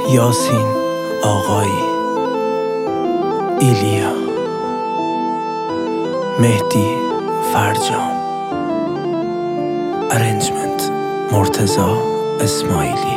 یاسین آقایی، ایلیا، مهدی فرجام، ارنجمنت مرتضی اسماعیلی.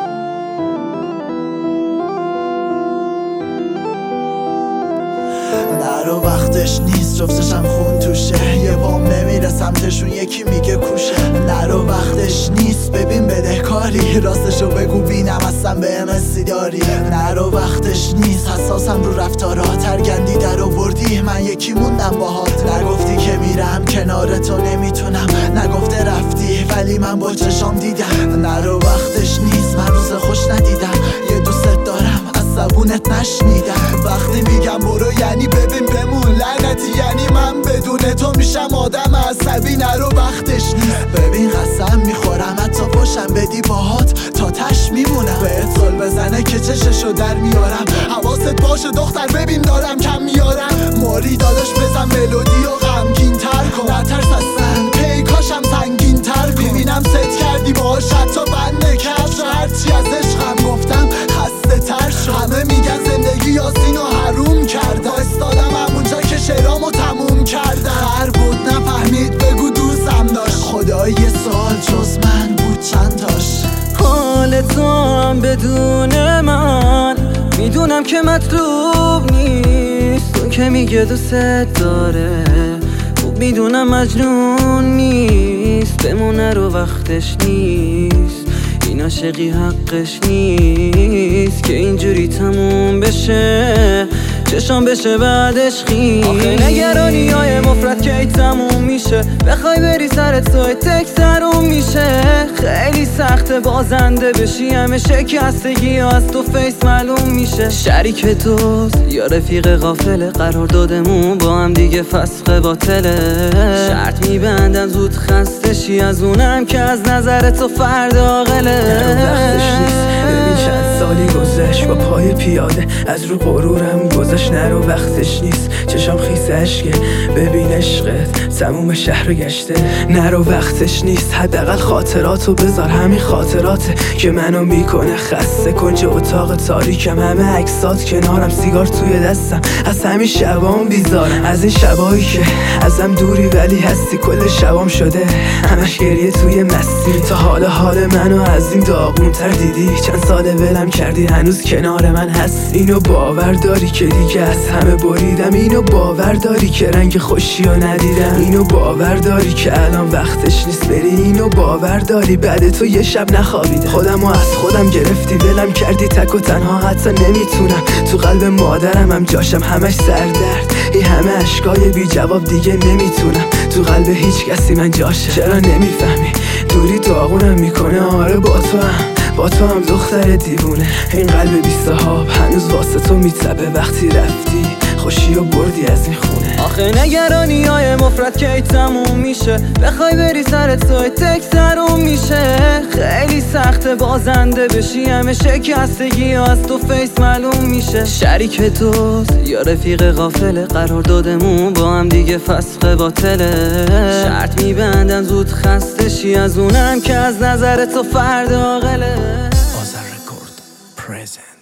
نرو وقتش نیست، جفتشم خون توشه، یه پام نمیره سمتشون یکی میگه کوشه. نرو وقتش نیست، ببین بدهکاری، راستشو بگو بینم اصلا به امسی داری. نرو وقتش نیست، حساسم رو رفتارات، ترگندی در آوردی من یکی موندم باهات. نگفتی که میرم کنار تو نمیتونم، نگفته رفتی ولی من با چشام دیدم. نرو وقتش نیست، من روز خوش ندیدم، یه دوست دارم از زبونت نشنیدم. وقتی میگم برو یعنی ببین بمون، لعنتی یعنی من بدون تو میشم آدم عصبی. نرو وقتش نیست، ببین قسم میخورم حتی پشم بدی باهات تا تش میمونم. بهت سل بزنه که چششو در میارم، حواست باشه دختر ببین دارم کم میارم. موری داداش بزن ملودی و غمگین تر کن، نترس اصلا پیکاشم سنگین تر کن. میبینم ست کردی باهاش حتی بند نکرد، هرچی از عشقم گفتم خسته تر شد. همه میگن زندگی یاسینو حروم کرده، استادم همونجا که شعرامو تموم کرده. خر بود نفهمید بگو دوستم داشت، خدای یه سال جز من بود چند تاش. حال تو هم بدون من میدونم که مطلوب نیست، اون که میگه دوست داره خوب میدونم مجنون نیست. بمونه رو وقتش نیست، این عاشقی حقش نیست که اینجوری تموم بشه، چشام بشه بعدش خیلی. آخه نگرانی های مفرد که تموم میشه، بخوای بری سرت توی تک سروم میشه. خیلی سخته بازنده بشی، همه شکستگی ها از تو فیس معلوم میشه. شریک دوست یا رفیق غافله، قرار دادمون با هم دیگه فسخ باطله. شرط میبندم زود خسته شی از اونم که از نظر تو فرد عاقله. ببین چند سالی گذشت با پای پیاده، از رو غرورم گذشت. نرو وقتش نیست، چشام خیس عشقه، ببین عشقت تموم شهر گشته. نرو وقتش نیست، حداقل خاطراتو بذار، همین خاطراته که منو میکنه خسته. کنج اتاق تاریکم، همه عکسات کنارم، سیگار توی دستم، از همین شبام بیزارم. از این شبایی که ازم دوری ولی هستی، کل شبام شده همش گریه توی مستی. تا حال منو از این داغونتر دیدی، چند ساله ولم کردی هنوز کنار من هست. اینو باور داری که دیگه از همه بریدم، اینو باور داری که رنگ خوشی رو ندیدم، اینو باور داری که الان وقتش نیست بری، اینو باور داری بعد تو یه شب نخوابیدم. خودمو از خودم گرفتی، ولم کردی تک و تنها، حتی نمیتونم تو قلب مادرم هم جاشم، همش سردرد، این همه عشقای بی جواب دیگه نمیتونم تو قلب هیچ کسی من جاشم. چرا نمیفهمی دوری داغونم میکنه؟ آره با تو هم دختر دیوونه، این قلب بی صاحب هنوز واسه تو میتبه. وقتی رفتی خوشی و بردی از این خونه. آخه نگرانی های مفرد که تموم میشه، بخوای بری سرت توی تک سروم میشه. خیلی سخته بازنده بشی، همه شکستگی ها از تو فیس معلوم میشه. شریک دوست یا رفیق غافله، قرار دادمون با هم دیگه فسخ باطله. شرط میبندم زود خسته شی از اونم که از نظر تو فرد عاقله. آذر رکورد پرزنت.